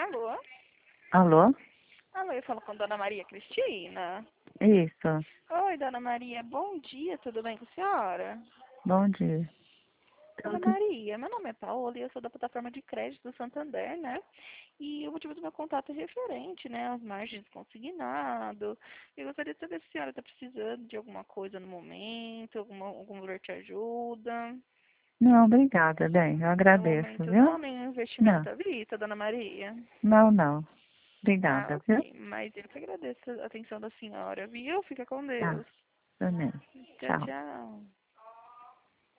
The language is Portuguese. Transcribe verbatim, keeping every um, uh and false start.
Alô? Alô? Alô, eu falo com Dona Maria Cristina. Isso. Oi, Dona Maria, bom dia, tudo bem com a senhora? Bom dia. Dona Tudo? Maria, meu nome é Paola e eu sou da plataforma de crédito do Santander, né? E o motivo do meu contato é referente, né, às margens consignado. Eu gostaria de saber se a senhora está precisando de alguma coisa no momento, alguma, algum valor te ajuda. Não, obrigada, bem, eu No agradeço, momento viu? não, nenhum Não, investimento à vista, Dona Maria. não, não. Ah, Obrigada, viu? ok. Mas eu que agradeço a atenção da senhora, viu? Fica com Tá, Deus. também. Tchau, Tchau. tchau.